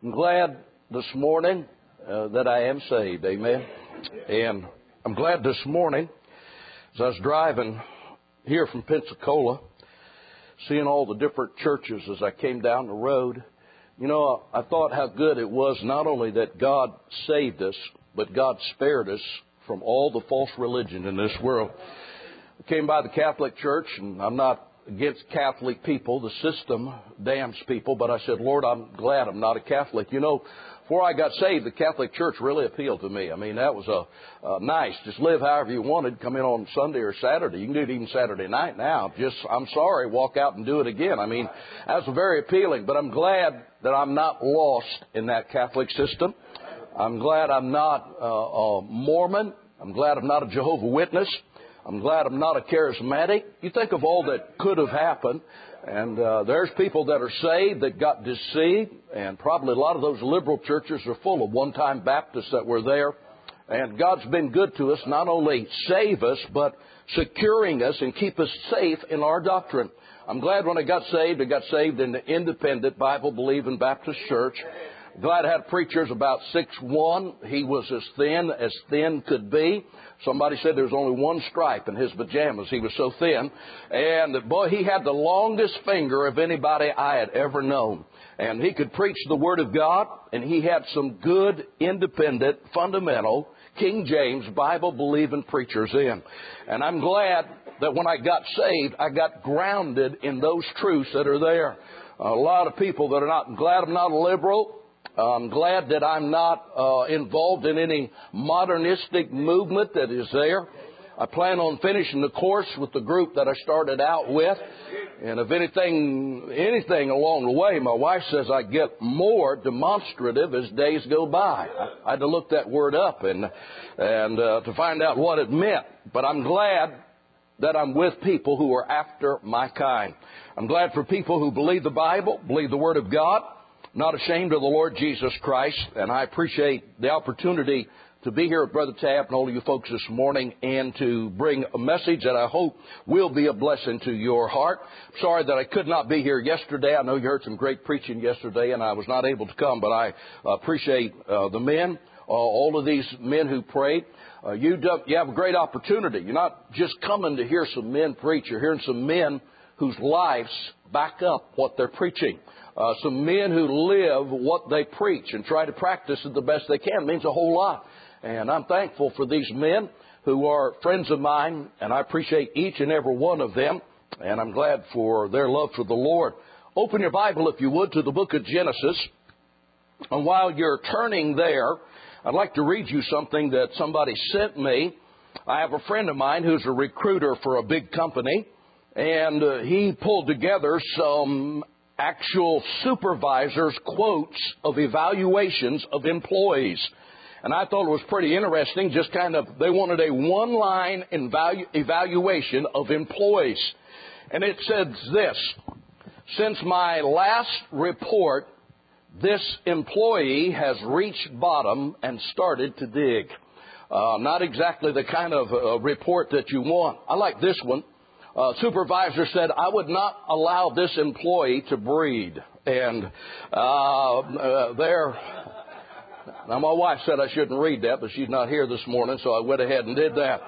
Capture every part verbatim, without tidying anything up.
I'm glad this morning uh, that I am saved. Amen. And I'm glad this morning, as I was driving here from Pensacola, seeing all the different churches as I came down the road, you know, I thought how good it was not only that God saved us, but God spared us from all the false religion in this world. I came by the Catholic Church, and I'm not against Catholic people. The system damns people, but I said, Lord, I'm glad I'm not a Catholic. You know, before I got saved, the Catholic Church really appealed to me. I mean, that was a, a nice, just live however you wanted, come in on Sunday or Saturday. You can do it even Saturday night now. Just, I'm sorry, walk out and do it again. I mean, that was very appealing, but I'm glad that I'm not lost in that Catholic system. I'm glad I'm not uh, a Mormon. I'm glad I'm not a Jehovah's Witness. I'm glad I'm not a charismatic. You think of all that could have happened, and uh, there's people that are saved that got deceived, and probably a lot of those liberal churches are full of one-time Baptists that were there. And God's been good to us, not only save us, but securing us and keep us safe in our doctrine. I'm glad when I got saved, I got saved in the independent, Bible-believing Baptist church. Glad I had preachers about six one. He was as thin as thin could be. Somebody said there was only one stripe in his pajamas. He was so thin. And boy, he had the longest finger of anybody I had ever known. And he could preach the Word of God, and he had some good, independent, fundamental, King James, Bible-believing preachers in. And I'm glad that when I got saved, I got grounded in those truths that are there. A lot of people that are not, I'm glad I'm not a liberal. I'm glad that I'm not uh, involved in any modernistic movement that is there. I plan on finishing the course with the group that I started out with. And if anything, anything along the way, my wife says I get more demonstrative as days go by. I had to look that word up and, and uh, to find out what it meant. But I'm glad that I'm with people who are after my kind. I'm glad for people who believe the Bible, believe the Word of God, not ashamed of the Lord Jesus Christ, and I appreciate the opportunity to be here with Brother Tapp and all of you folks this morning and to bring a message that I hope will be a blessing to your heart. Sorry that I could not be here yesterday. I know you heard some great preaching yesterday, and I was not able to come, but I appreciate uh, the men, uh, all of these men who prayed. Uh, you, do, you have a great opportunity. You're not just coming to hear some men preach. You're hearing some men whose lives back up what they're preaching. Uh, some men who live what they preach and try to practice it the best they can. It means a whole lot. And I'm thankful for these men who are friends of mine, and I appreciate each and every one of them, and I'm glad for their love for the Lord. Open your Bible, if you would, to the book of Genesis. And while you're turning there, I'd like to read you something that somebody sent me. I have a friend of mine who's a recruiter for a big company, and uh, he pulled together some actual supervisors' quotes of evaluations of employees. And I thought it was pretty interesting, just kind of, they wanted a one-line evalu- evaluation of employees. And it says this: since my last report, this employee has reached bottom and started to dig. Uh, not exactly the kind of uh, report that you want. I like this one. Uh, supervisor said, I would not allow this employee to breed. And uh, uh, there, now my wife said I shouldn't read that, but she's not here this morning, so I went ahead and did that.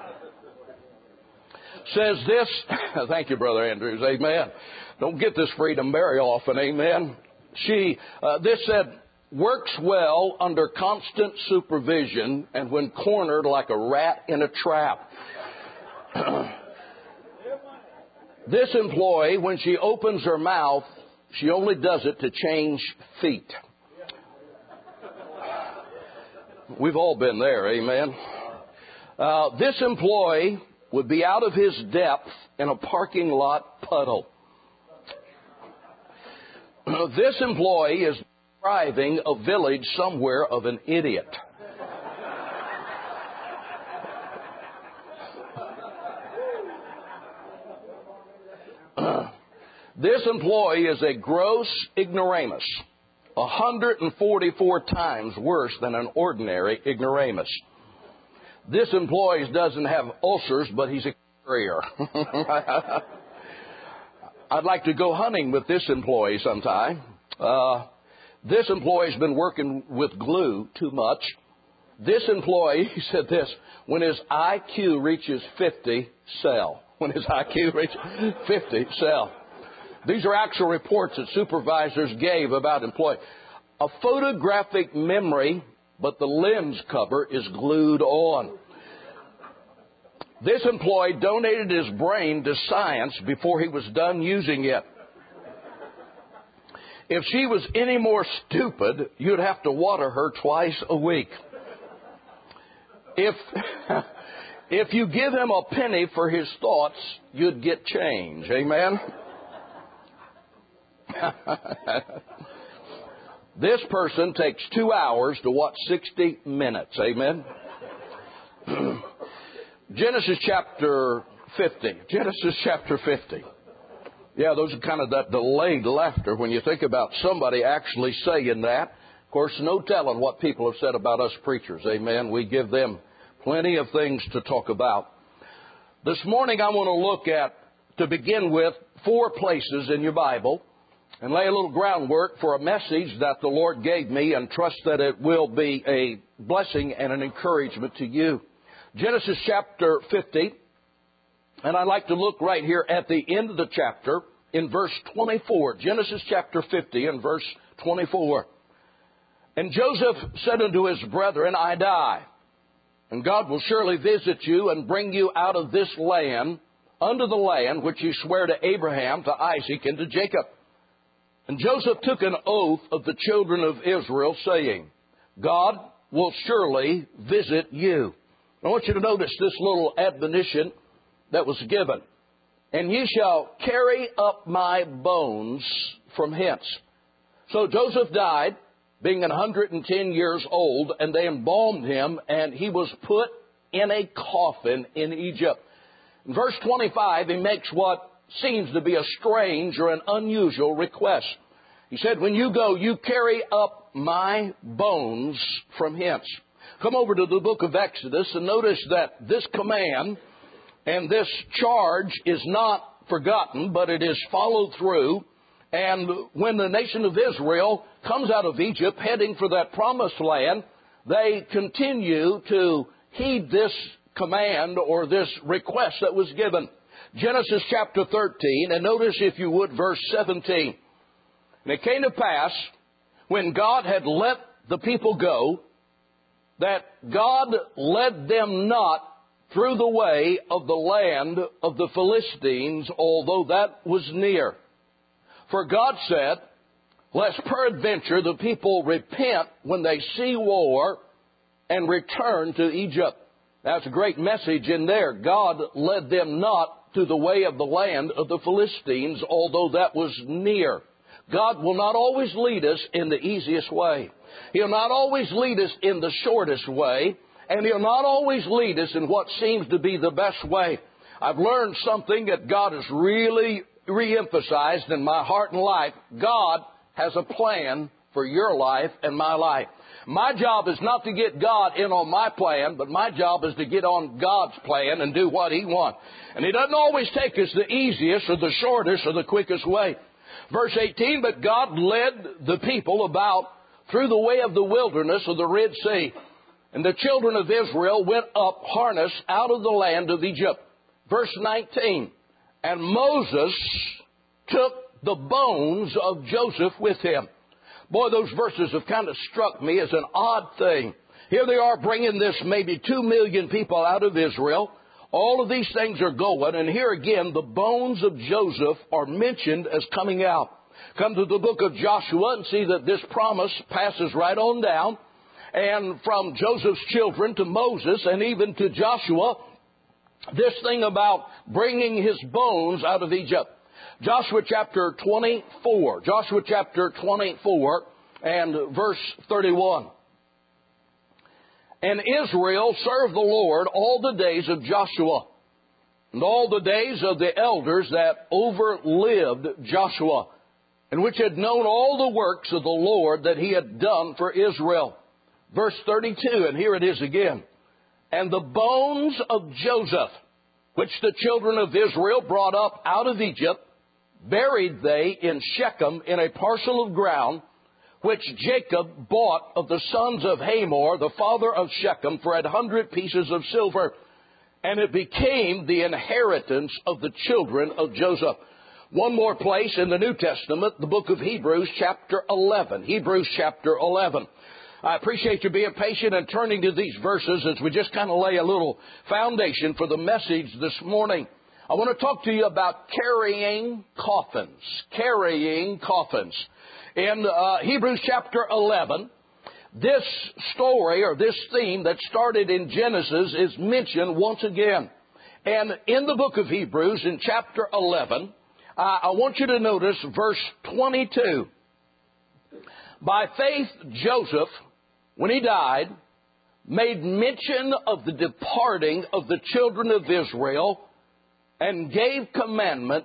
Says this, thank you, Brother Andrews, amen. Don't get this freedom very often, amen. She, uh, this said, works well under constant supervision and when cornered like a rat in a trap. This employee, when she opens her mouth, she only does it to change feet. We've all been there, amen. Uh, this employee would be out of his depth in a parking lot puddle. This employee is driving a village somewhere of an idiot. This employee is a gross ignoramus, one hundred forty-four times worse than an ordinary ignoramus. This employee doesn't have ulcers, but he's a carrier. I'd like to go hunting with this employee sometime. Uh, this employee's been working with glue too much. This employee, he said this, when his I Q reaches fifty, sell. When his I Q reaches fifty, sell. These are actual reports that supervisors gave about employees. A photographic memory, but the lens cover is glued on. This employee donated his brain to science before he was done using it. If she was any more stupid, you'd have to water her twice a week. If, if you give him a penny for his thoughts, you'd get change. Amen? This person takes two hours to watch sixty minutes. Amen? Genesis chapter fifty. Genesis chapter fifty. Yeah, those are kind of that delayed laughter when you think about somebody actually saying that. Of course, no telling what people have said about us preachers. Amen. We give them plenty of things to talk about. This morning I want to look at, to begin with, four places in your Bible and lay a little groundwork for a message that the Lord gave me, and trust that it will be a blessing and an encouragement to you. Genesis chapter fifty. And I'd like to look right here at the end of the chapter in verse twenty-four. Genesis chapter fifty and verse twenty-four. And Joseph said unto his brethren, I die, and God will surely visit you and bring you out of this land unto the land which he sware to Abraham, to Isaac, and to Jacob. And Joseph took an oath of the children of Israel, saying, God will surely visit you. I want you to notice this little admonition that was given. And ye shall carry up my bones from hence. So Joseph died, being one hundred ten years old, and they embalmed him, and he was put in a coffin in Egypt. In verse twenty-five, he makes what seems to be a strange or an unusual request. He said, when you go, you carry up my bones from hence. Come over to the book of Exodus and notice that this command and this charge is not forgotten, but it is followed through. And when the nation of Israel comes out of Egypt heading for that promised land, they continue to heed this command or this request that was given. Genesis chapter thirteen, and notice, if you would, verse seventeen. And it came to pass, when God had let the people go, that God led them not through the way of the land of the Philistines, although that was near. For God said, lest peradventure the people repent when they see war and return to Egypt. That's a great message in there. God led them not to the way of the land of the Philistines, although that was near. God will not always lead us in the easiest way. He'll not always lead us in the shortest way. And He'll not always lead us in what seems to be the best way. I've learned something that God has really re-emphasized in my heart and life. God has a plan for your life and my life. My job is not to get God in on my plan, but my job is to get on God's plan and do what He wants. And He doesn't always take us the easiest or the shortest or the quickest way. Verse eighteen, but God led the people about through the way of the wilderness of the Red Sea. And the children of Israel went up harnessed out of the land of Egypt. Verse nineteen, and Moses took the bones of Joseph with him. Boy, those verses have kind of struck me as an odd thing. Here they are bringing this maybe two million people out of Israel. All of these things are going, and here again, the bones of Joseph are mentioned as coming out. Come to the book of Joshua and see that this promise passes right on down. And from Joseph's children to Moses and even to Joshua, this thing about bringing his bones out of Egypt. Joshua chapter twenty-four. Joshua chapter twenty-four and verse thirty-one. And Israel served the Lord all the days of Joshua, and all the days of the elders that overlived Joshua, and which had known all the works of the Lord that He had done for Israel. Verse thirty-two, and here it is again. And the bones of Joseph, which the children of Israel brought up out of Egypt, buried they in Shechem in a parcel of ground, which Jacob bought of the sons of Hamor, the father of Shechem, for an hundred pieces of silver. And it became the inheritance of the children of Joseph. One more place in the New Testament, the book of Hebrews, chapter eleven. Hebrews, chapter eleven. I appreciate you being patient and turning to these verses as we just kind of lay a little foundation for the message this morning. I want to talk to you about carrying coffins. Carrying coffins. In uh, Hebrews chapter eleven, this story or this theme that started in Genesis is mentioned once again. And in the book of Hebrews, in chapter eleven, uh, I want you to notice verse twenty-two. By faith, Joseph, when he died, made mention of the departing of the children of Israel and gave commandment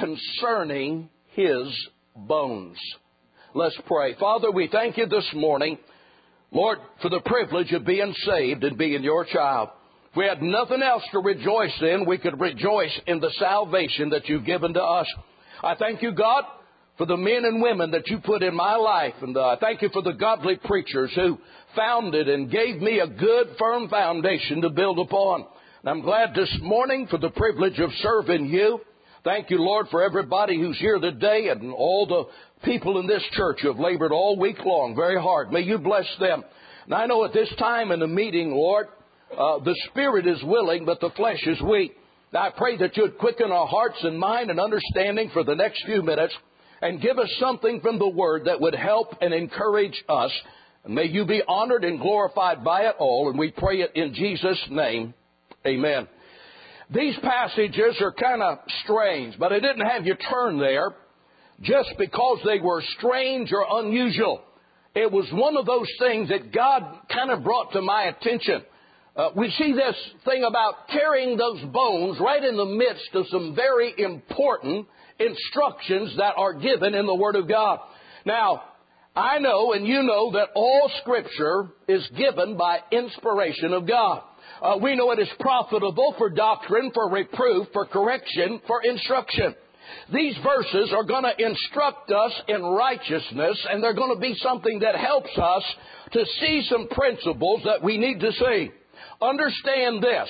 concerning his bones. Let's pray. Father, we thank you this morning, Lord, for the privilege of being saved and being your child. If we had nothing else to rejoice in, we could rejoice in the salvation that you've given to us. I thank you, God, for the men and women that you put in my life. And uh, I thank you for the godly preachers who founded and gave me a good, firm foundation to build upon. And I'm glad this morning for the privilege of serving you. Thank you, Lord, for everybody who's here today and all the people in this church who have labored all week long very hard. May you bless them. And I know at this time in the meeting, Lord, uh, the spirit is willing, but the flesh is weak. Now, I pray that you'd quicken our hearts and mind and understanding for the next few minutes and give us something from the Word that would help and encourage us. And may you be honored and glorified by it all. And we pray it in Jesus' name. Amen. These passages are kind of strange, but I didn't have you turn there just because they were strange or unusual. It was one of those things that God kind of brought to my attention. Uh, we see this thing about carrying those bones right in the midst of some very important instructions that are given in the Word of God. Now, I know and you know that all Scripture is given by inspiration of God. Uh, we know it is profitable for doctrine, for reproof, for correction, for instruction. These verses are going to instruct us in righteousness, and they're going to be something that helps us to see some principles that we need to see. Understand this.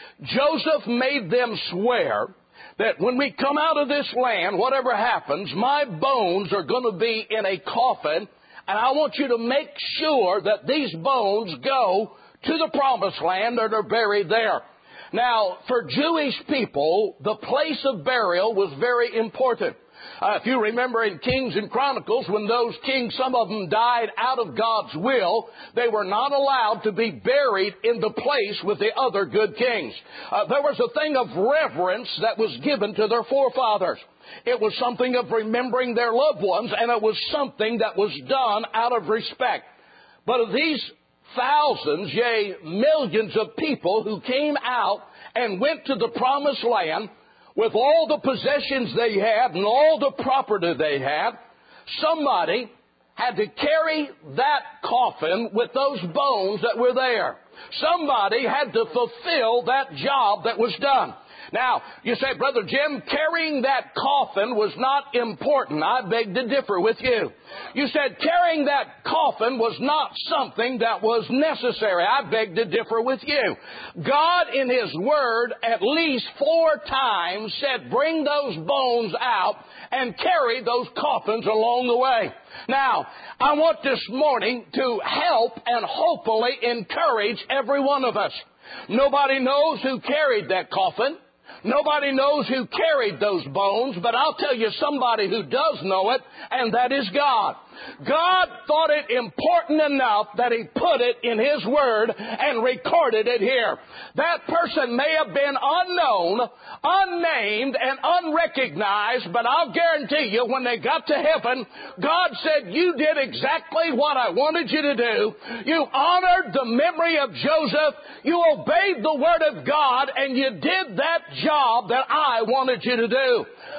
Joseph made them swear that when we come out of this land, whatever happens, my bones are going to be in a coffin, and I want you to make sure that these bones go to the promised land and are buried there. Now, for Jewish people, the place of burial was very important. Uh, if you remember in Kings and Chronicles, when those kings, some of them died out of God's will, they were not allowed to be buried in the place with the other good kings. Uh, there was a thing of reverence that was given to their forefathers. It was something of remembering their loved ones, and it was something that was done out of respect. But of these thousands, yea, millions of people who came out and went to the promised land with all the possessions they had and all the property they had, somebody had to carry that coffin with those bones that were there. Somebody had to fulfill that job that was done. Now, you say, Brother Jim, carrying that coffin was not important. I beg to differ with you. You said carrying that coffin was not something that was necessary. I beg to differ with you. God in His Word at least four times said, bring those bones out and carry those coffins along the way. Now, I want this morning to help and hopefully encourage every one of us. Nobody knows who carried that coffin. Nobody knows who carried those bones, but I'll tell you somebody who does know it, and that is God. God thought it important enough that He put it in His Word and recorded it here. That person may have been unknown, unnamed, and unrecognized, but I'll guarantee you when they got to heaven, God said, you did exactly what I wanted you to do. You honored the memory of Joseph. You obeyed the Word of God, and you did that job that I wanted you to do.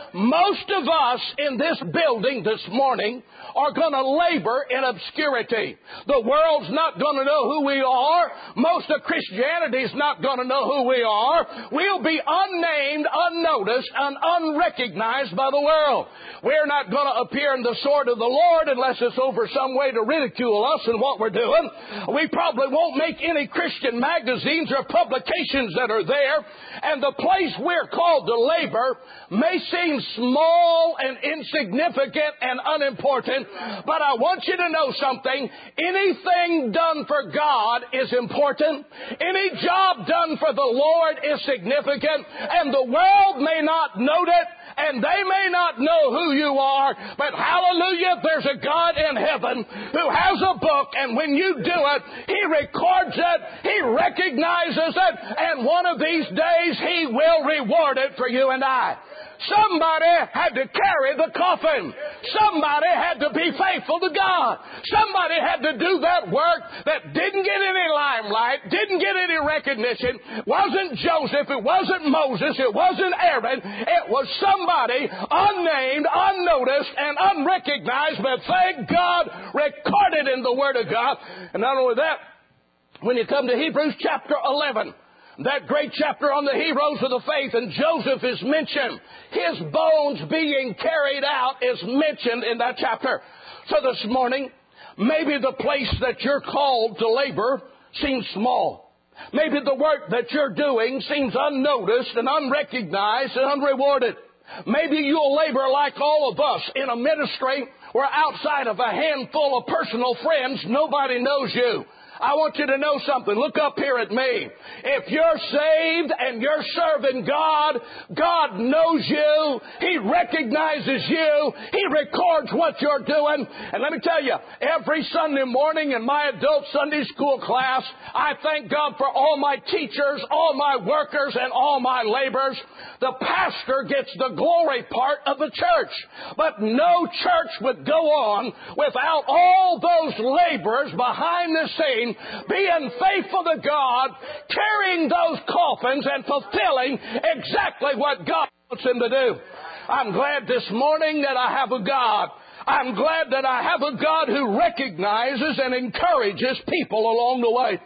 Most of us in this building this morning are going to labor in obscurity. The world's not going to know who we are. Most of Christianity is not going to know who we are. We'll be unnamed, unnoticed, and unrecognized by the world. We're not going to appear in the sword of the Lord unless it's over some way to ridicule us and what we're doing. We probably won't make any Christian magazines or publications that are there. And the place we're called to labor may seem small and insignificant and unimportant, but I want you to know something. Anything done for God is important. Any job done for the Lord is significant, and the world may not note it, and they may not know who you are, but hallelujah, there's a God in heaven who has a book, and when you do it, He records it, He recognizes it, and one of these days He will reward it for you and I. Somebody had to carry the coffin. Somebody had to be faithful to God. Somebody had to do that work that didn't get any limelight, didn't get any recognition. It wasn't Joseph, it wasn't Moses, it wasn't Aaron. It was somebody unnamed, unnoticed, and unrecognized, but thank God, recorded in the Word of God. And not only that, when you come to Hebrews chapter eleven, that great chapter on the heroes of the faith, and Joseph is mentioned. His bones being carried out is mentioned in that chapter. So this morning, maybe the place that you're called to labor seems small. Maybe the work that you're doing seems unnoticed and unrecognized and unrewarded. Maybe you'll labor like all of us in a ministry where outside of a handful of personal friends, nobody knows you. I want you to know something. Look up here at me. If you're saved and you're serving God, God knows you. He recognizes you. He records what you're doing. And let me tell you, every Sunday morning in my adult Sunday school class, I thank God for all my teachers, all my workers, and all my laborers. The pastor gets the glory part of the church. But no church would go on without all those laborers behind the scene being faithful to God, carrying those coffins and fulfilling exactly what God wants them to do. I'm glad this morning that I have a God. I'm glad that I have a God who recognizes and encourages people along the way.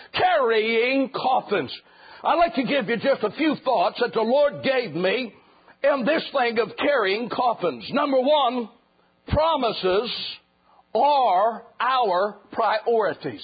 Carrying coffins. I'd like to give you just a few thoughts that the Lord gave me in this thing of carrying coffins. Number one, promises are our priorities.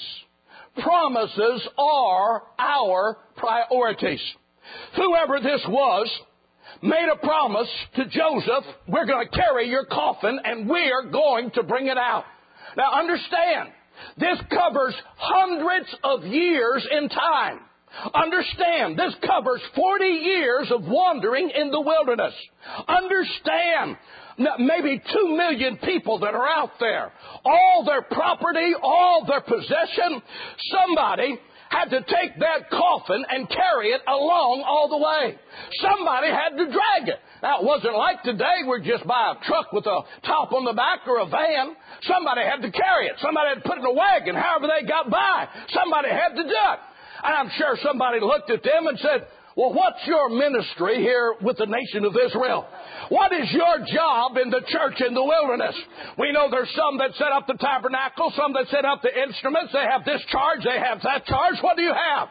Promises are our priorities. Whoever this was made a promise to Joseph, we're going to carry your coffin and we're going to bring it out. Now understand, this covers hundreds of years in time. Understand, this covers forty years of wandering in the wilderness. Understand, maybe two million people that are out there. All their property, all their possession. Somebody had to take that coffin and carry it along all the way. Somebody had to drag it. Now, it wasn't like today where you just buy a truck with a top on the back or a van. Somebody had to carry it. Somebody had to put it in a wagon, however they got by. Somebody had to do it. And I'm sure somebody looked at them and said, well, what's your ministry here with the nation of Israel? What is your job in the church in the wilderness? We know there's some that set up the tabernacle, some that set up the instruments. They have this charge, they have that charge. What do you have?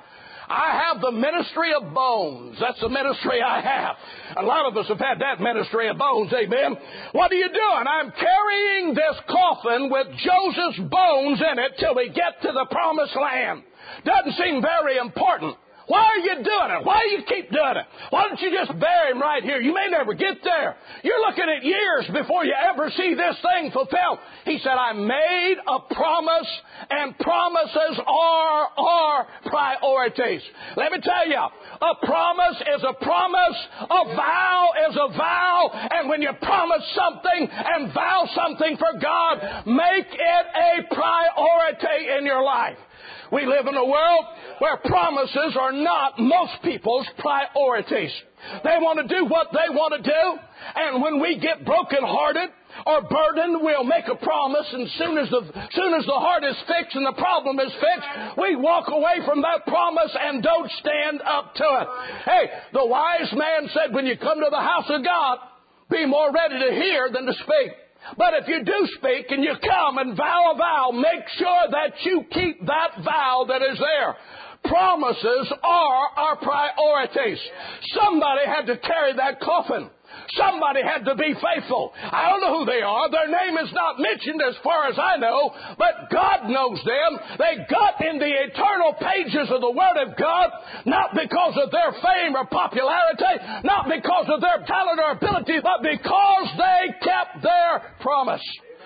I have the ministry of bones. That's the ministry I have. A lot of us have had that ministry of bones, amen. What are you doing? I'm carrying this coffin with Joseph's bones in it till we get to the promised land. Doesn't seem very important. Why are you doing it? Why do you keep doing it? Why don't you just bury him right here? You may never get there. You're looking at years before you ever see this thing fulfilled. He said, I made a promise, and promises are our priorities. Let me tell you, a promise is a promise, a vow is a vow, and when you promise something and vow something for God, make it a priority in your life. We live in a world where promises are not most people's priorities. They want to do what they want to do, and when we get brokenhearted or burdened, we'll make a promise, and soon as the soon as the heart is fixed and the problem is fixed, we walk away from that promise and don't stand up to it. Hey, the wise man said, when you come to the house of God, be more ready to hear than to speak. But if you do speak and you come and vow a vow, make sure that you keep that vow that is there. Promises are our priorities. Somebody had to carry that coffin. Somebody had to be faithful. I don't know who they are. Their name is not mentioned as far as I know, but God knows them. They got in the eternal pages of the Word of God, not because of their fame or popularity, not because of their talent or ability, but because they kept their promise.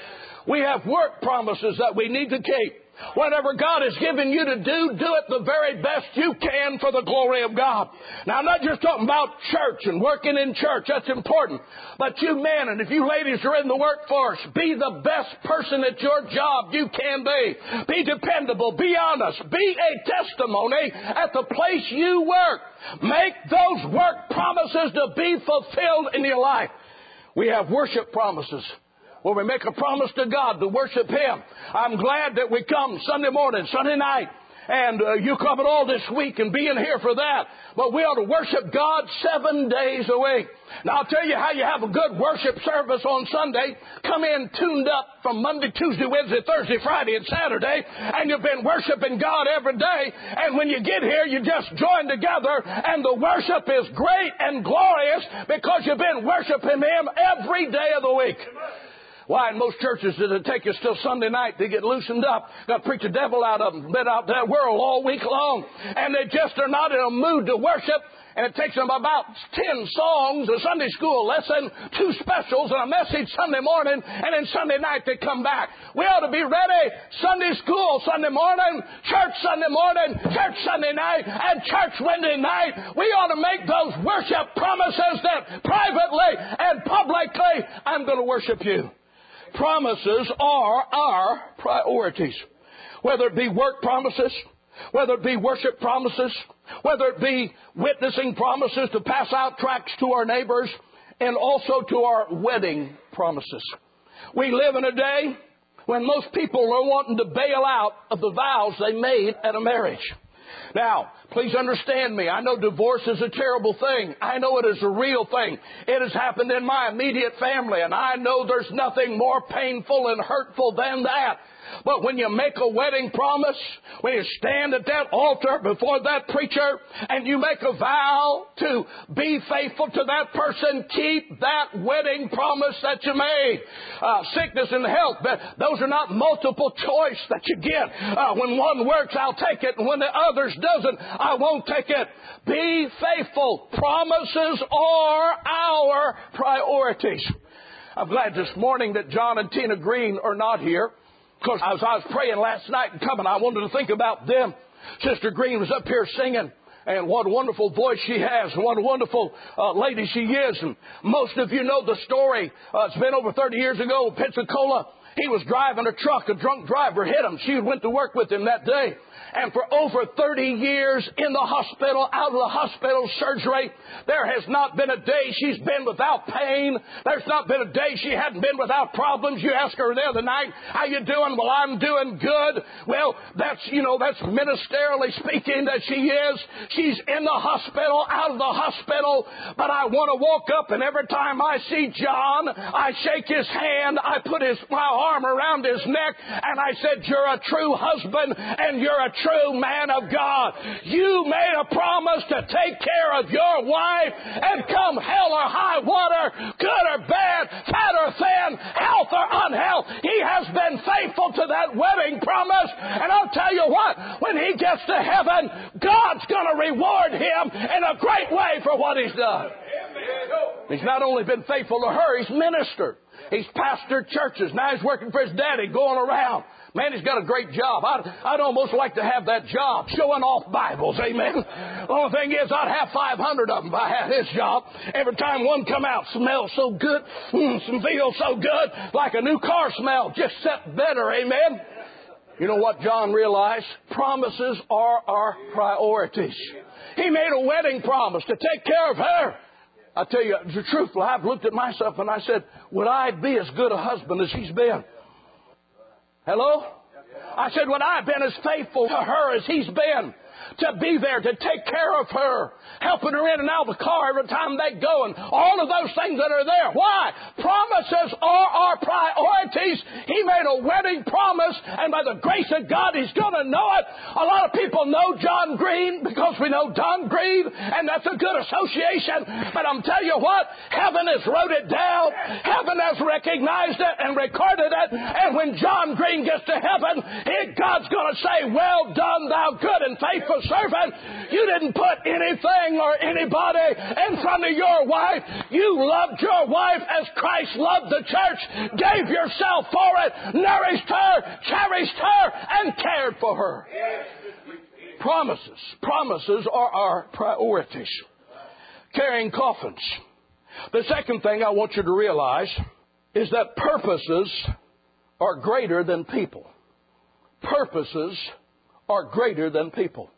We have work promises that we need to keep. Whatever God has given you to do, do it the very best you can for the glory of God. Now, I'm not just talking about church and working in church. That's important. But you men, and if you ladies are in the workforce, be the best person at your job you can be. Be dependable. Be honest. Be a testimony at the place you work. Make those work promises to be fulfilled in your life. We have worship promises, where we make a promise to God to worship Him. I'm glad that we come Sunday morning, Sunday night, and uh, you come all this week and being here for that. But we ought to worship God seven days a week. Now, I'll tell you how you have a good worship service on Sunday. Come in tuned up from Monday, Tuesday, Wednesday, Thursday, Friday, and Saturday, and you've been worshiping God every day. And when you get here, you just join together, and the worship is great and glorious because you've been worshiping Him every day of the week. Why, in most churches, does it take us till Sunday night to get loosened up? Got to preach the devil out of them, been out that world all week long. And they just are not in a mood to worship. And it takes them about ten songs, a Sunday school lesson, two specials, and a message Sunday morning, and then Sunday night they come back. We ought to be ready. Sunday school Sunday morning, church Sunday morning, church Sunday night, and church Wednesday night. We ought to make those worship promises that privately and publicly, I'm going to worship you. Promises are our priorities. Whether it be work promises, whether it be worship promises, whether it be witnessing promises to pass out tracts to our neighbors, and also to our wedding promises. We live in a day when most people are wanting to bail out of the vows they made at a marriage. Now, please understand me. I know divorce is a terrible thing. I know it is a real thing. It has happened in my immediate family, and I know there's nothing more painful and hurtful than that. But when you make a wedding promise, when you stand at that altar before that preacher and you make a vow to be faithful to that person, keep that wedding promise that you made. Uh, sickness and health, those are not multiple choice that you get. Uh, when one works, I'll take it, and when the others doesn't, I won't take it. Be faithful. Promises are our priorities. I'm glad this morning that John and Tina Green are not here. Because as I was praying last night and coming, I wanted to think about them. Sister Green was up here singing, and what a wonderful voice she has, and what a wonderful uh, lady she is. And most of you know the story. Uh, it's been over thirty years ago in Pensacola. He was driving a truck. A drunk driver hit him. She went to work with him that day. And for over thirty years in the hospital, out of the hospital surgery, there has not been a day she's been without pain. There's not been a day she hadn't been without problems. You ask her the other night, how you doing? Well, I'm doing good. Well, that's, you know, that's ministerially speaking that she is. She's in the hospital, out of the hospital. But I want to walk up, and every time I see John, I shake his hand. I put his my arm around his neck, and I said, you're a true husband, and you're a true man of God. You made a promise to take care of your wife, and come hell or high water, good or bad, fat or thin, health or unhealth, he has been faithful to that wedding promise. And I'll tell you what, when he gets to heaven, God's going to reward him in a great way for what he's done. He's not only been faithful to her, he's ministered. He's pastored churches. Now he's working for his daddy, going around. Man, he's got a great job. I'd, I'd almost like to have that job, showing off Bibles, amen. The only thing is, I'd have five hundred of them if I had his job. Every time one come out, smells so good, mm, feels so good, like a new car smell, just set better, amen. You know what John realized? Promises are our priorities. He made a wedding promise to take care of her. I tell you, the truthful, I've looked at myself and I said, would I be as good a husband as he's been? Hello? I said, would I have been as faithful to her as he's been? to be there, to take care of her, helping her in and out of the car every time they go, and all of those things that are there. Why? Promises are our priorities. He made a wedding promise, and by the grace of God, He's going to know it. A lot of people know John Green because we know Don Green, and that's a good association. But I'm telling you what, heaven has wrote it down. Heaven has recognized it and recorded it. And when John Green gets to heaven, he, God's going to say, well done, thou good and faithful servant. You didn't put anything or anybody in front of your wife. You loved your wife as Christ loved the church, gave yourself for it, nourished her, cherished her, and cared for her. Promises. Promises are our priorities. Carrying coffins. The second thing I want you to realize is that purposes are greater than people. Purposes are greater than people.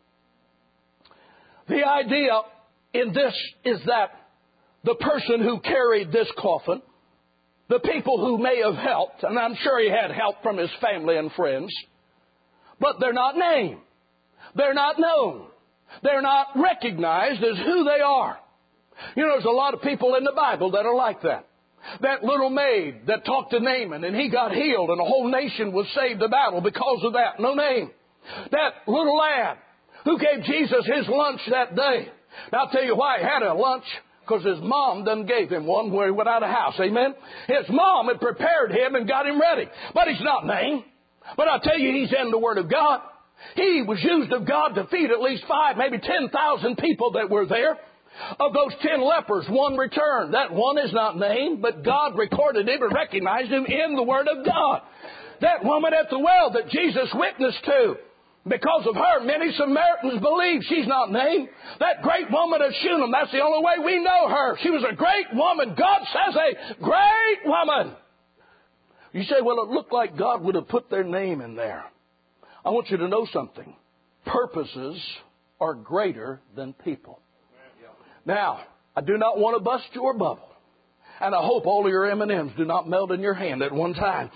The idea in this is that the person who carried this coffin, the people who may have helped, and I'm sure he had help from his family and friends, but they're not named. They're not known. They're not recognized as who they are. You know, there's a lot of people in the Bible that are like that. That little maid that talked to Naaman and he got healed and the whole nation was saved the battle because of that. No name. That little lad who gave Jesus his lunch that day. Now I'll tell you why he had a lunch. Because his mom done gave him one where he went out of the house. Amen? His mom had prepared him and got him ready. But he's not named. But I'll tell you, he's in the Word of God. He was used of God to feed at least five, maybe ten thousand people that were there. Of those ten lepers, one returned. That one is not named, but God recorded him and recognized him in the Word of God. That woman at the well that Jesus witnessed to, because of her, many Samaritans believe. She's not named. That great woman of Shunem, that's the only way we know her. She was a great woman. God says a great woman. You say, well, it looked like God would have put their name in there. I want you to know something. Purposes are greater than people. Now, I do not want to bust your bubble. And I hope all of your M and M's do not melt in your hand at one time.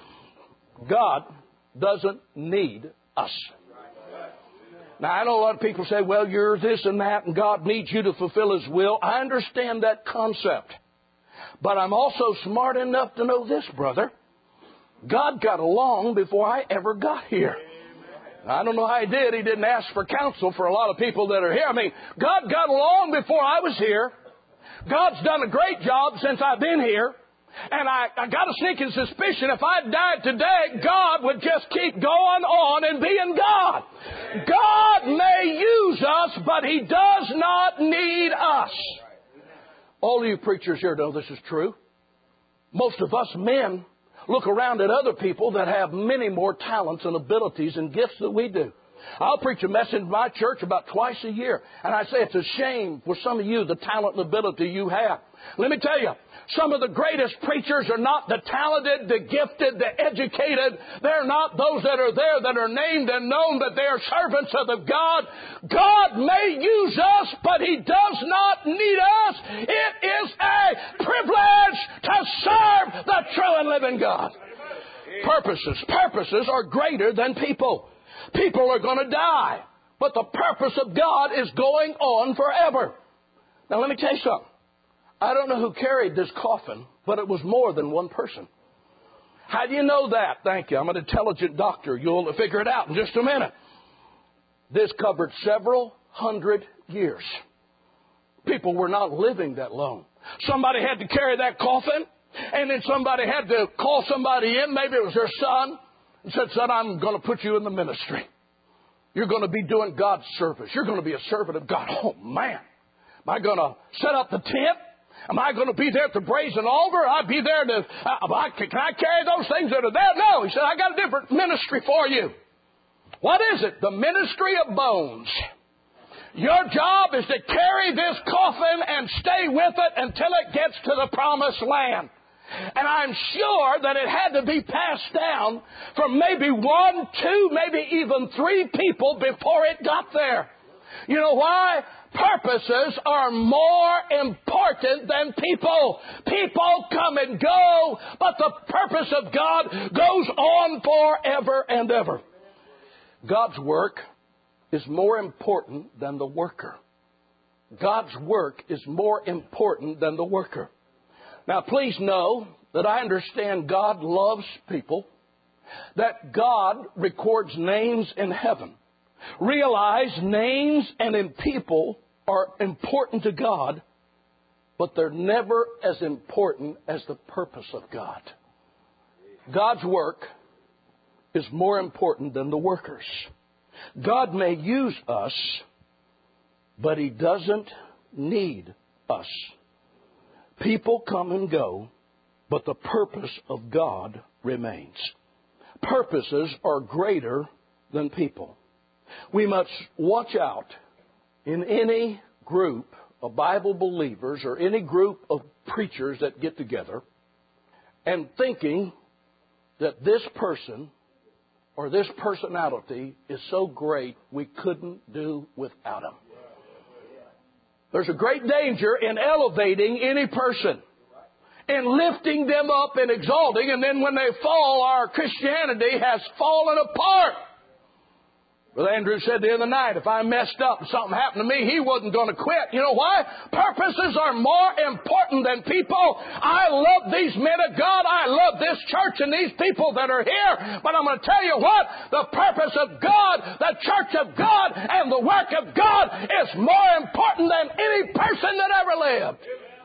God doesn't need us. Now, I know a lot of people say, well, you're this and that, and God needs you to fulfill His will. I understand that concept. But I'm also smart enough to know this, brother. God got along before I ever got here. I don't know how He did. He didn't ask for counsel for a lot of people that are here. I mean, God got along before I was here. God's done a great job since I've been here. And I, I got a sneaking suspicion if I died today, God would just keep going on and being God. God may use us, but He does not need us. All of you preachers here know this is true. Most of us men look around at other people that have many more talents and abilities and gifts than we do. I'll preach a message in my church about twice a year. And I say it's a shame for some of you, the talent and ability you have. Let me tell you, some of the greatest preachers are not the talented, the gifted, the educated. They're not those that are there that are named and known, but they are servants of the God. God may use us, but He does not need us. It is a privilege to serve the true and living God. Purposes. Purposes are greater than people. People are going to die, but the purpose of God is going on forever. Now let me tell you something. I don't know who carried this coffin, but it was more than one person. How do you know that? Thank you. I'm an intelligent doctor. You'll figure it out in just a minute. This covered several hundred years. People were not living that long. Somebody had to carry that coffin, and then somebody had to call somebody in. Maybe it was their son. And said, son, I'm going to put you in the ministry. You're going to be doing God's service. You're going to be a servant of God. Oh, man. Am I going to set up the tent? Am I going to be there at the brazen altar? I'll be there to, uh, can I carry those things that are there? No. He said, I got a different ministry for you. What is it? The ministry of bones. Your job is to carry this coffin and stay with it until it gets to the promised land. And I'm sure that it had to be passed down from maybe one, two, maybe even three people before it got there. You know why? Purposes are more important than people. People come and go, but the purpose of God goes on forever and ever. God's work is more important than the worker. God's work is more important than the worker. Now, please know that I understand God loves people, that God records names in heaven. Realize names and in people are important to God, but they're never as important as the purpose of God. God's work is more important than the workers. God may use us, but He doesn't need us. People come and go, but the purpose of God remains. Purposes are greater than people. We must watch out in any group of Bible believers or any group of preachers that get together and thinking that this person or this personality is so great we couldn't do without him. There's a great danger in elevating any person, in lifting them up and exalting, and then when they fall, our Christianity has fallen apart. Brother Andrew said the other night, if I messed up and something happened to me, he wasn't going to quit. You know why? Purposes are more important than people. I love these men of God. I love this church and these people that are here. But I'm going to tell you what, the purpose of God, the church of God, and the work of God is more important than any person that ever lived.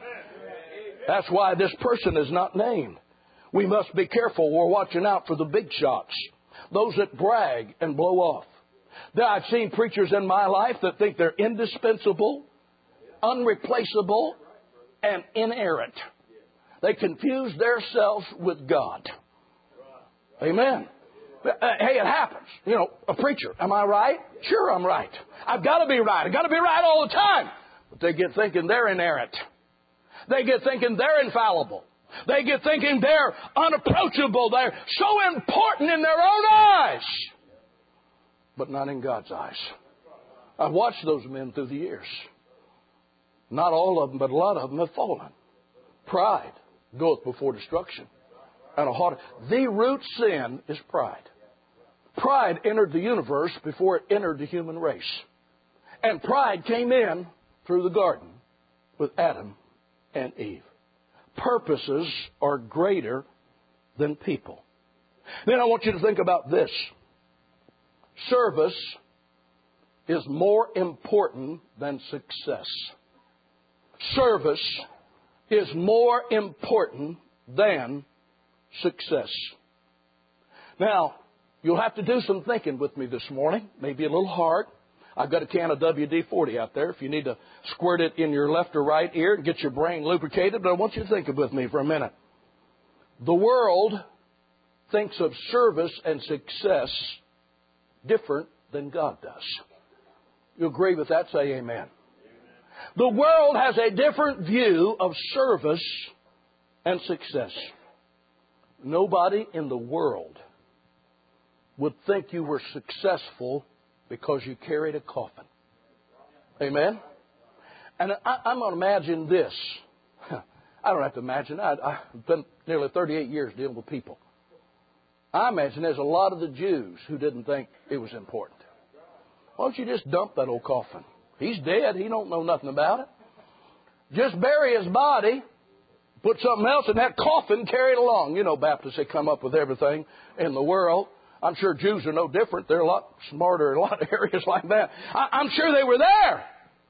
That's why this person is not named. We must be careful. We're watching out for the big shots, those that brag and blow off. Now, I've seen preachers in my life that think they're indispensable, unreplaceable, and inerrant. They confuse themselves with God. Amen. Hey, it happens. You know, a preacher, am I right? Sure, I'm right. I've got to be right. I've got to be right all the time. But they get thinking they're inerrant. They get thinking they're infallible. They get thinking they're unapproachable. They're so important in their own eyes, but not in God's eyes. I've watched those men through the years. Not all of them, but a lot of them have fallen. Pride goeth before destruction. And a haughty. The root sin is pride. Pride entered the universe before it entered the human race. And pride came in through the garden with Adam and Eve. Purposes are greater than people. Then I want you to think about this. Service is more important than success. Service is more important than success. Now, you'll have to do some thinking with me this morning. Maybe a little hard. I've got a can of W D forty out there if you need to squirt it in your left or right ear and get your brain lubricated. But I want you to think with me for a minute. The world thinks of service and success different than God does. You agree with that? Say amen. Amen. The world has a different view of service and success. Nobody in the world would think you were successful because you carried a coffin. Amen? And I, I'm going to imagine this. I don't have to imagine. I, I've been nearly thirty-eight years dealing with people. I imagine there's a lot of the Jews who didn't think it was important. Why don't you just dump that old coffin? He's dead. He don't know nothing about it. Just bury his body, put something else in that coffin, carry it along. You know, Baptists, they come up with everything in the world. I'm sure Jews are no different. They're a lot smarter in a lot of areas like that. I, I'm sure they were there.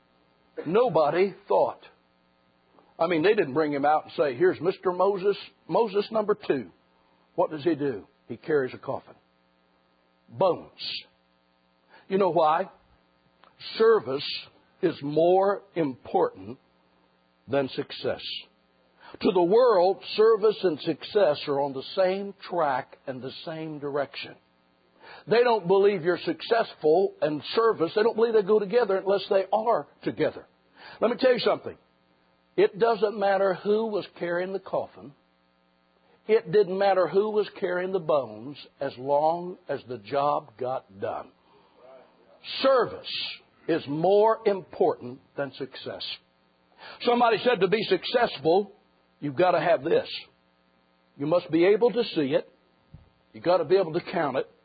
Nobody thought. I mean, they didn't bring him out and say, here's Mister Moses, Moses number two. What does he do? He carries a coffin. Bones. You know why? Service is more important than success. To the world, service and success are on the same track and the same direction. They don't believe you're successful and service. They don't believe they go together unless they are together. Let me tell you something. It doesn't matter who was carrying the coffin. It didn't matter who was carrying the bones as long as the job got done. Service is more important than success. Somebody said to be successful, you've got to have this. You must be able to see it. You've got to be able to count it.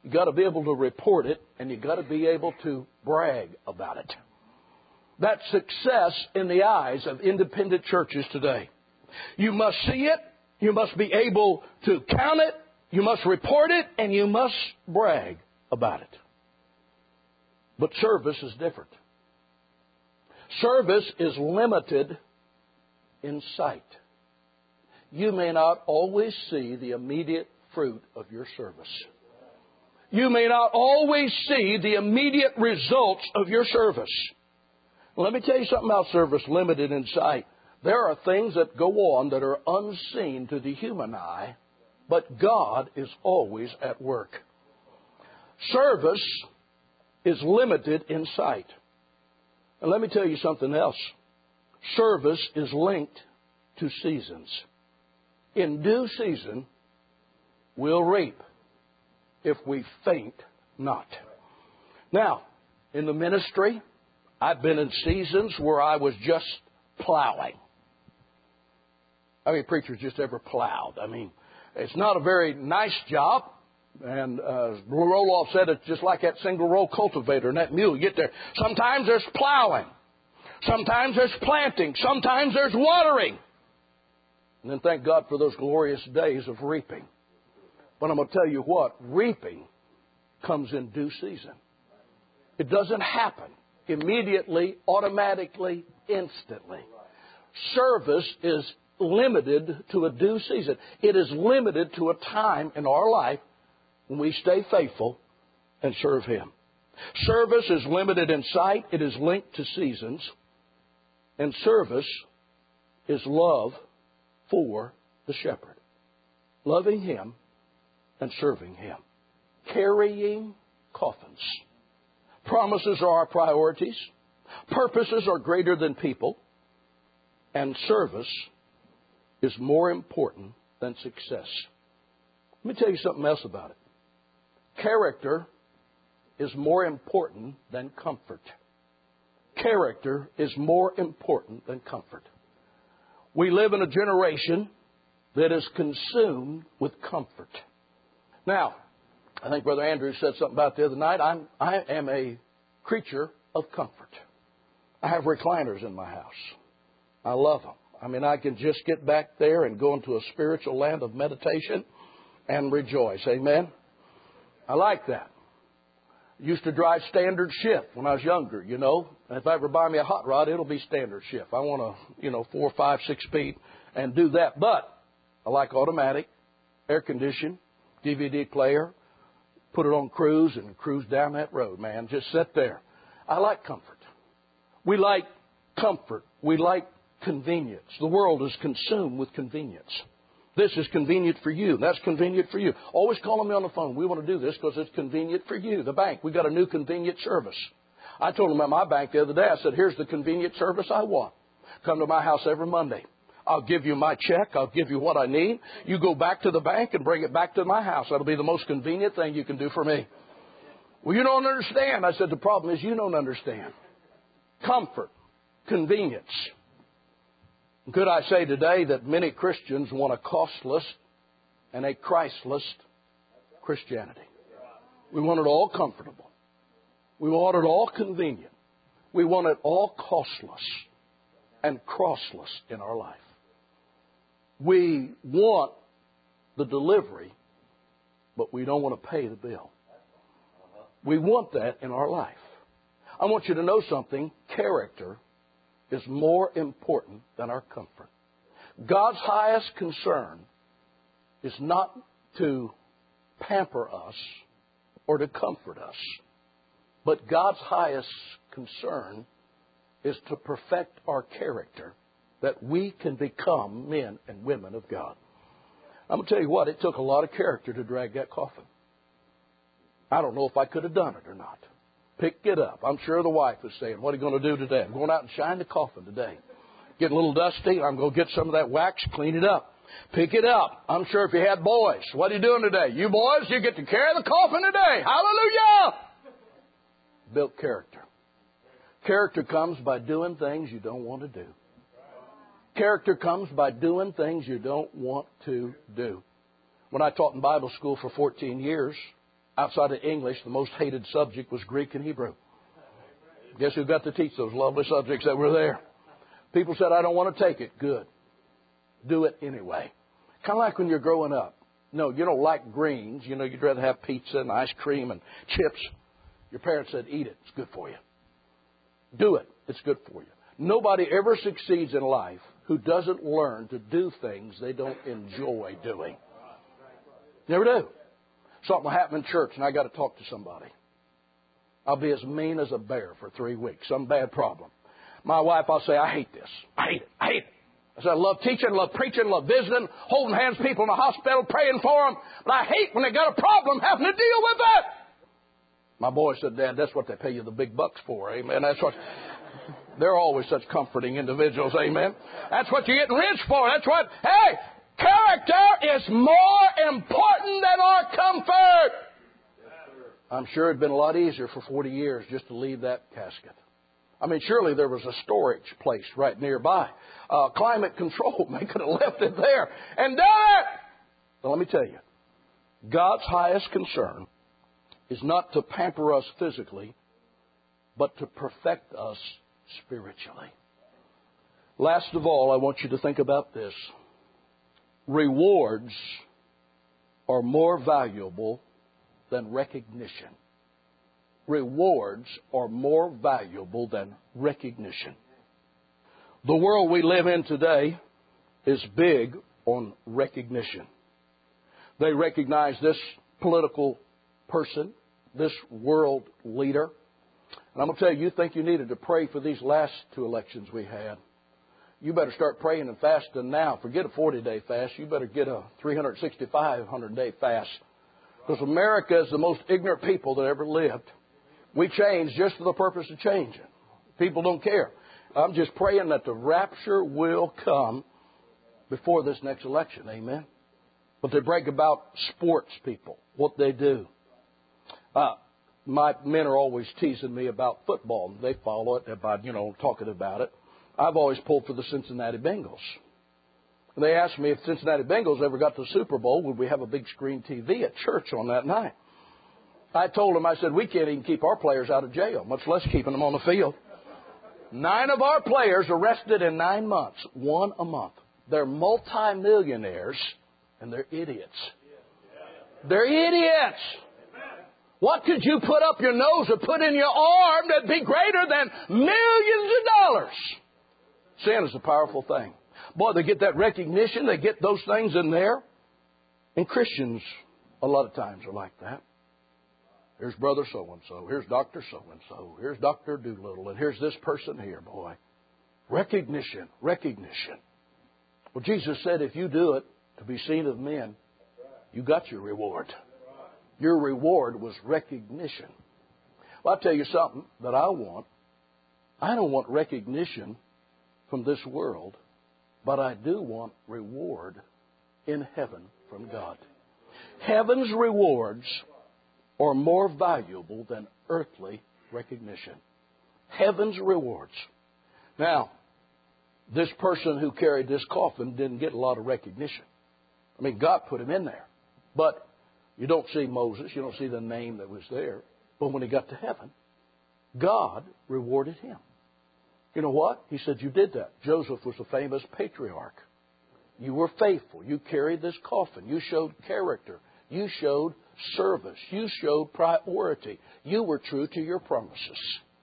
You got to be able to report it, and you got to be able to brag about it. That's success in the eyes of independent churches today. You must see it, you must be able to count it, you must report it, and you must brag about it. But service is different. Service is limited in sight. You may not always see the immediate fruit of your service. You may not always see the immediate results of your service. Let me tell you something about service limited in sight. There are things that go on that are unseen to the human eye, but God is always at work. Service is limited in sight. And let me tell you something else. Service is linked to seasons. In due season, we'll reap if we faint not. Now, in the ministry, I've been in seasons where I was just plowing. I mean, preachers just ever plowed. I mean, it's not a very nice job. And uh, as Roloff said, it's just like that single row cultivator and that mule. You get there. Sometimes there's plowing. Sometimes there's planting. Sometimes there's watering. And then thank God for those glorious days of reaping. But I'm going to tell you what, reaping comes in due season. It doesn't happen immediately, automatically, instantly. Service is limited to a due season. It is limited to a time in our life when we stay faithful and serve Him. Service is limited in sight. It is linked to seasons. And service is love for the shepherd. Loving Him and serving Him. Carrying coffins. Promises are our priorities. Purposes are greater than people. And service is more important than success. Let me tell you something else about it. Character is more important than comfort. Character is more important than comfort. We live in a generation that is consumed with comfort. Now, I think Brother Andrew said something about the other night. I'm, I am a creature of comfort. I have recliners in my house. I love them. I mean, I can just get back there and go into a spiritual land of meditation and rejoice. Amen? I like that. Used to drive standard shift when I was younger, you know. And if I ever buy me a hot rod, it'll be standard shift. I want to, you know, four, five, six speed and do that. But I like automatic, air conditioned, D V D player, put it on cruise and cruise down that road, man. Just sit there. I like comfort. We like comfort. We like convenience. The world is consumed with convenience. This is convenient for you. That's convenient for you. Always calling me on the phone. We want to do this because it's convenient for you. The bank, we got a new convenient service. I told them at my bank the other day, I said, here's the convenient service I want. Come to my house every Monday. I'll give you my check. I'll give you what I need. You go back to the bank and bring it back to my house. That'll be the most convenient thing you can do for me. Well, you don't understand. I said, the problem is you don't understand. Comfort, convenience. Could I say today that many Christians want a costless and a Christless Christianity? We want it all comfortable. We want it all convenient. We want it all costless and crossless in our life. We want the delivery, but we don't want to pay the bill. We want that in our life. I want you to know something. Character is more important than our comfort. God's highest concern is not to pamper us or to comfort us, but God's highest concern is to perfect our character that we can become men and women of God. I'm going to tell you what, it took a lot of character to drag that coffin. I don't know if I could have done it or not. Pick it up. I'm sure the wife is saying, what are you going to do today? I'm going out and shine the coffin today. Get a little dusty. I'm going to get some of that wax, clean it up. Pick it up. I'm sure if you had boys, what are you doing today? You boys, you get to carry the coffin today. Hallelujah! Built character. Character comes by doing things you don't want to do. Character comes by doing things you don't want to do. When I taught in Bible school for fourteen years, Outside of English, the most hated subject was Greek and Hebrew. Guess who got to teach those lovely subjects that were there? People said, I don't want to take it. Good. Do it anyway. Kind of like when you're growing up. No, you don't like greens. You know, you'd rather have pizza and ice cream and chips. Your parents said, eat it. It's good for you. Do it. It's good for you. Nobody ever succeeds in life who doesn't learn to do things they don't enjoy doing. Never do. Something will happen in church and I got to talk to somebody. I'll be as mean as a bear for three weeks. Some bad problem. My wife, I'll say, I hate this. I hate it. I hate it. I said, I love teaching, love preaching, love visiting, holding hands with people in the hospital, praying for them. But I hate when they got a problem having to deal with it. My boy said, Dad, that's what they pay you the big bucks for. Amen. That's what. They're always such comforting individuals. Amen. That's what you're getting rich for. That's what. Hey, character is more important than our comfort. I'm sure it'd been a lot easier for forty years just to leave that casket. I mean, surely there was a storage place right nearby. Uh, climate control, they could have left it there and done it. But let me tell you, God's highest concern is not to pamper us physically, but to perfect us spiritually. Last of all, I want you to think about this. Rewards are more valuable than recognition. Rewards are more valuable than recognition. The world we live in today is big on recognition. They recognize this political person, this world leader. And I'm going to tell you, you think you needed to pray for these last two elections we had. You better start praying and fasting now. Forget a forty-day fast. You better get a three hundred sixty-five hundred day fast. Because America is the most ignorant people that ever lived. We change just for the purpose of changing. People don't care. I'm just praying that the rapture will come before this next election. Amen. But they brag about sports people, what they do. Uh, my men are always teasing me about football. They follow it, about, you know, talking about it. I've always pulled for the Cincinnati Bengals. And they asked me if Cincinnati Bengals ever got to the Super Bowl, would we have a big screen T V at church on that night? I told them, I said, we can't even keep our players out of jail, much less keeping them on the field. Nine of our players arrested in nine months, one a month. They're multimillionaires, and they're idiots. They're idiots. What could you put up your nose or put in your arm that'd be greater than millions of dollars? Sin is a powerful thing. Boy, they get that recognition. They get those things in there. And Christians, a lot of times, are like that. Here's Brother so-and-so. Here's Doctor so-and-so. Here's Doctor Doolittle. And here's this person here, boy. Recognition. Recognition. Well, Jesus said if you do it to be seen of men, you got your reward. Your reward was recognition. Well, I'll tell you something that I want. I don't want recognition from this world, but I do want reward in heaven from God. Heaven's rewards are more valuable than earthly recognition. Heaven's rewards. Now, this person who carried this coffin didn't get a lot of recognition. I mean, God put him in there. But you don't see Moses. You don't see the name that was there. But when he got to heaven, God rewarded him. You know what? He said, you did that. Joseph was a famous patriarch. You were faithful. You carried this coffin. You showed character. You showed service. You showed priority. You were true to your promises.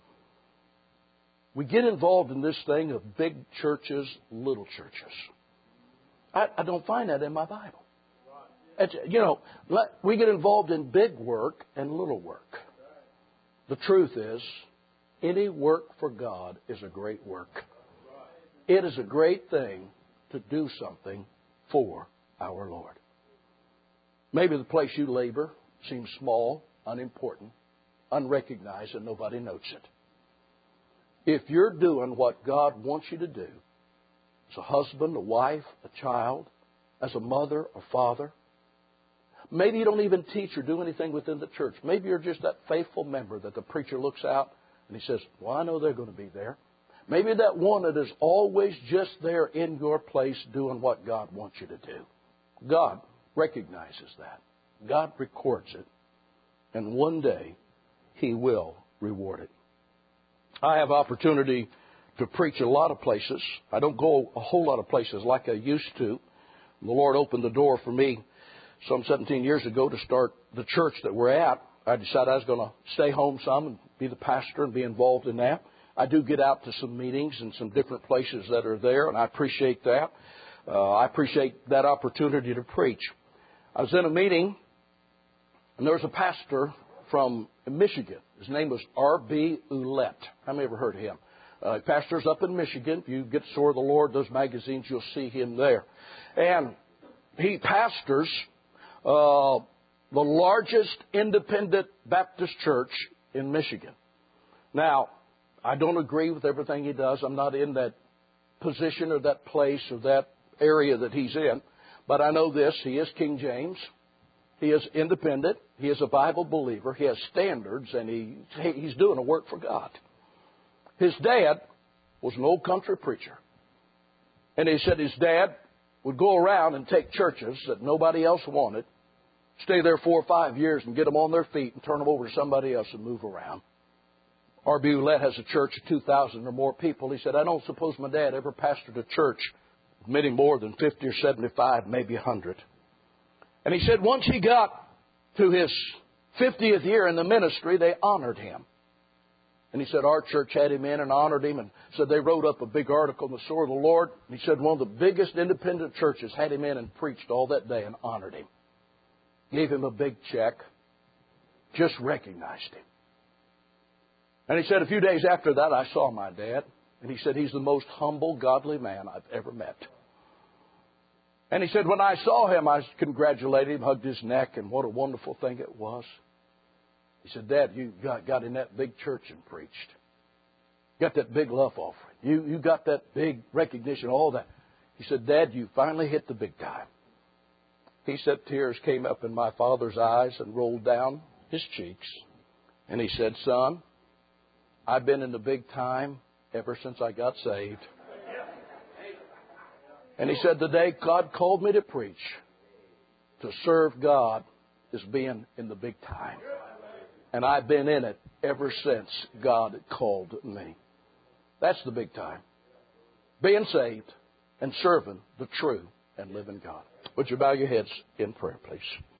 We get involved in this thing of big churches, little churches. I, I don't find that in my Bible. It's, you know, let, we get involved in big work and little work. The truth is, any work for God is a great work. It is a great thing to do something for our Lord. Maybe the place you labor seems small, unimportant, unrecognized, and nobody notes it. If you're doing what God wants you to do, as a husband, a wife, a child, as a mother or father, maybe you don't even teach or do anything within the church. Maybe you're just that faithful member that the preacher looks out and he says, well, I know they're going to be there. Maybe that one that is always just there in your place doing what God wants you to do. God recognizes that. God records it. and one day He will reward it. I have opportunity to preach a lot of places. I don't go a whole lot of places like I used to. The Lord opened the door for me some seventeen years ago to start the church that we're at. I decided I was going to stay home some and be the pastor and be involved in that. I do get out to some meetings and some different places that are there, and I appreciate that. Uh, I appreciate that opportunity to preach. I was in a meeting, and there was a pastor from Michigan. His name was R B Ouellette. How many ever heard of him? Uh, he pastors up in Michigan. If you get Sword of the Lord, those magazines, you'll see him there. And he pastors uh, the largest independent Baptist church in Michigan. Now, I don't agree with everything he does. I'm not in that position or that place or that area that he's in. But I know this. He is King James. He is independent. He is a Bible believer. He has standards, and he he's doing a work for God. His dad was an old country preacher. And he said his dad would go around and take churches that nobody else wanted, stay there four or five years and get them on their feet and turn them over to somebody else and move around. R B Ouellette has a church of two thousand or more people. He said, I don't suppose my dad ever pastored a church many more than fifty or seventy-five, maybe one hundred. And he said once he got to his fiftieth year in the ministry, they honored him. And he said our church had him in and honored him, and said they wrote up a big article in the Sword of the Lord. And he said one of the biggest independent churches had him in and preached all that day and honored him. Gave him a big check. Just recognized him. And he said a few days after that, I saw my dad. And he said he's the most humble, godly man I've ever met. And he said when I saw him, I congratulated him, hugged his neck, and what a wonderful thing it was. He said, Dad, you got, got in that big church and preached. Got that big love offering. You, you got that big recognition, all that. He said, Dad, you finally hit the big time. He said tears came up in my father's eyes and rolled down his cheeks. And he said, Son, I've been in the big time ever since I got saved. And he said, the day God called me to preach, to serve God, is being in the big time. And I've been in it ever since God called me. That's the big time. Being saved and serving the true and living God. Would you bow your heads in prayer, please?